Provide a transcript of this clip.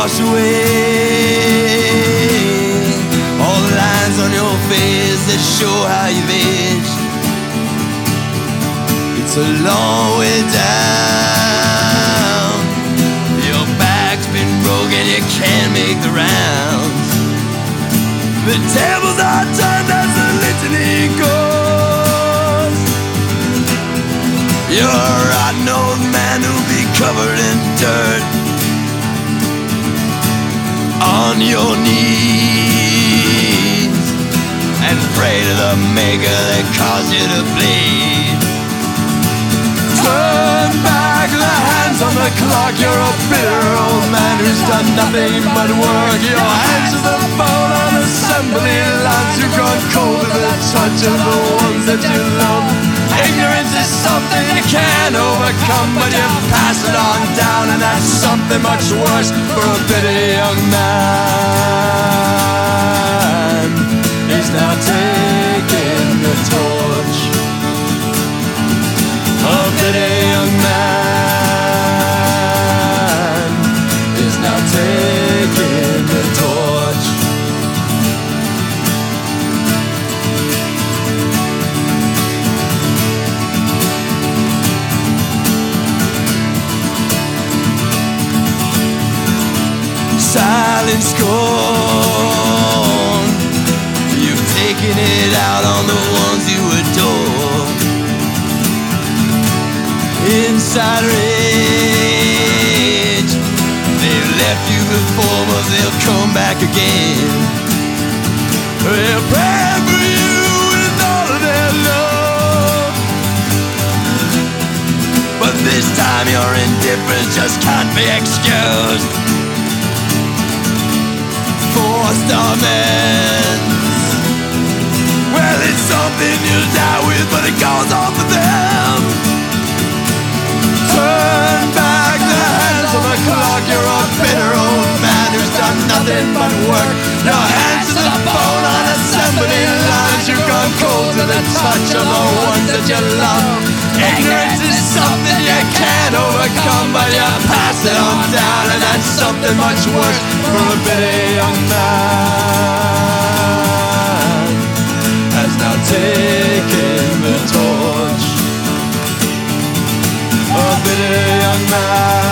wash away all the lines on your face that show how you've aged. It's a long way down. Your back's been broken, you can't make the rounds. The tables are turned as the litany goes. You're a rotten old man who'll be covered in dirt, on your knees, and pray to the maker that caused you to bleed. Turn back the hands on the clock. You're a bitter old man who's done nothing but work. Your hands to the bone on assembly lines. You've gone cold to the touch of the ones that you love. Ignorance is something you can't overcome, but you pass it on down, and that's something much worse for a bitter young man. He's now taking the torch. A bitter young man is now taking the torch. Silent scorn, you've taken it out on the ones you adore. Inside rage, they've left you before, but they'll come back again. They're praying for you with all of their love, but this time your indifference just can't be excused. Forced amends, well, it's something you'll die with, but it goes on for them. Turn back the hands of the clock. You're a bitter old man who's done nothing but work. Your hands to the bone on assembly lines. You've gone cold to the touch of the ones that you love. Ignorance is something you can't overcome, but you pass it on down, and that's something much worse for a bitter young man. Has now taken the torch. A bitter young man